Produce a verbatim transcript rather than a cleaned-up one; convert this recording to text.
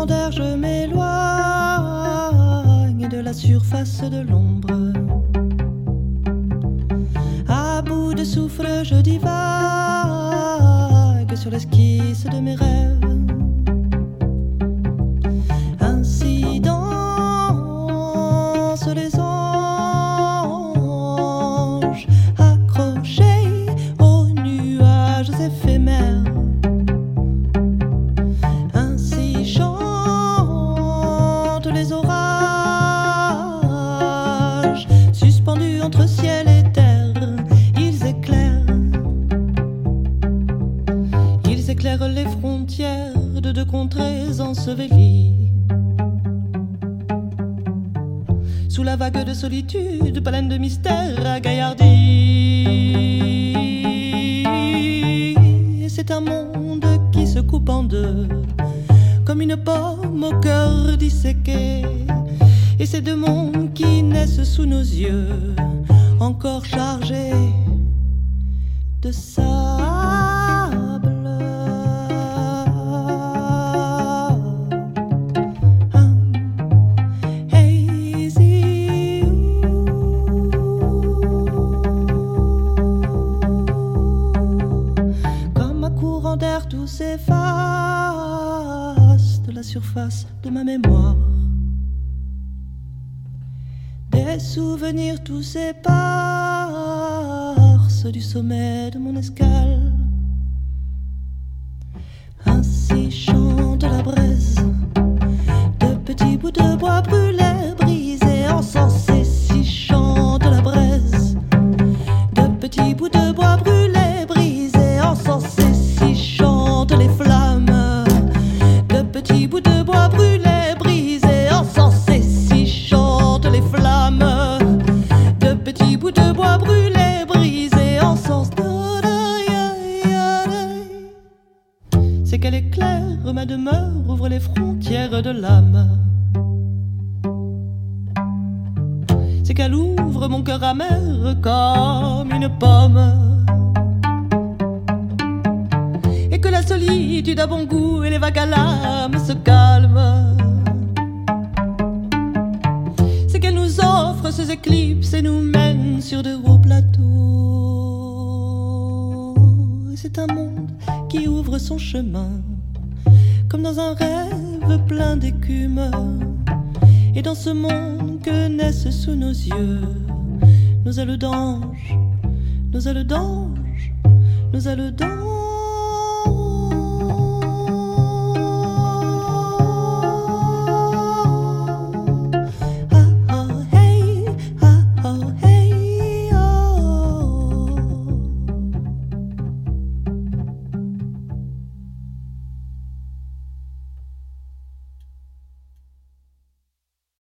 courant d'air, je m'éloigne de la surface de l'ombre. À bout de souffle, je divague sur l'esquisse de mes rêves. Ainsi dansent les anges, accrochés aux nuages éphémères. Ainsi chantent les orages, suspendus entre ciel et terre. Ils éclairent, ils éclairent les frontières de deux contrées ensevelies. Sous la vague de solitude, pleine de mystère à gaillardie. Et c'est un monde qui se coupe en deux, comme une pomme au cœur disséqué. Et ces deux mondes qui naissent sous nos yeux, encore chargés de sable. Tout s'efface de la surface de ma mémoire. Des souvenirs, tout s'éparse du sommet de mon escale. Ainsi chante la braise de petits bouts de bois brûlés, brisés, encensés. Si chante la braise de petits bouts de bois brûlés, brisés, encensés. Les flammes de petits bouts de bois brûlés, brisés, encensés. Si chantent les flammes de petits bouts de bois brûlés, brisés, encensés. C'est qu'elle éclaire ma demeure, ouvre les frontières de l'âme. C'est qu'elle ouvre mon cœur amer comme une pomme. Que la solitude a bon goût et les vagues à l'âme se calment. C'est qu'elle nous offre ses éclipses et nous mène sur de hauts plateaux. Et c'est un monde qui ouvre son chemin, comme dans un rêve plein d'écume. Et dans ce monde que naissent sous nos yeux nos ailes d'ange, nos ailes d'ange, nos ailes d'ange.